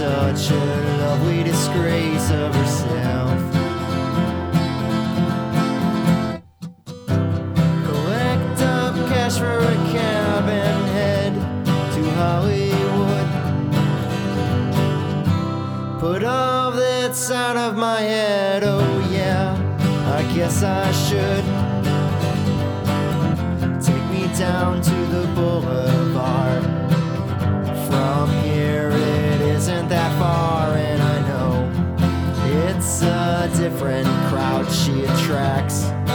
such a lovely disgrace of herself. Collect up cash for a cab and head to Hollywood. Put all that's out of my head, oh yeah, I guess I should. Take me down to the boulevard. From here it isn't that far, and I know it's a different crowd she attracts.